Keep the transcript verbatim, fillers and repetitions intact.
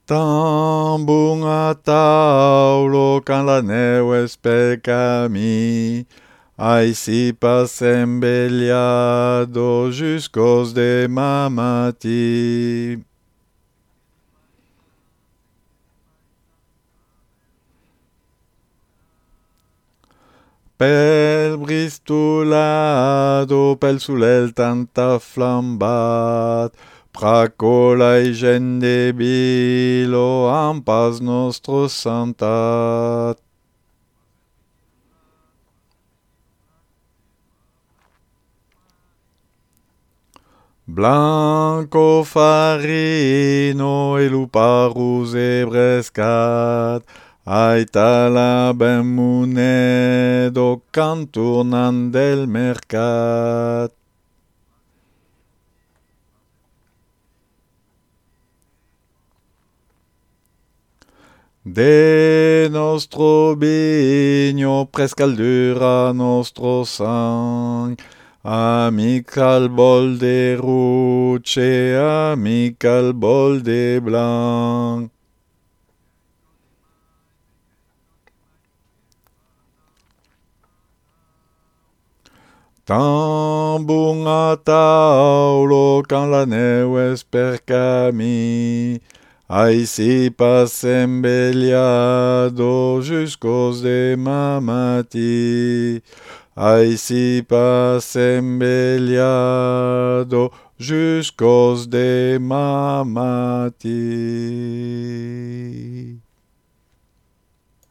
Tan bunga taulo quand la neu es pel camí, aici passem beliado jusqu'os demà matí. Pel bristolado, pel soleil tant afflambat, praco la gent de bilo en pas nostro santat. Blanco farino e luparus e brescat, aita la ben munedo canturnan del mercat. De nostro vigno prescaldura nostro sang, amic al bol de ruce, amic al bol de blanc. Tan bunga taulo quand la neu es per camí, aici passem beliado jusqu'os demà matí. Aici passem beliado jusqu'os demà matí.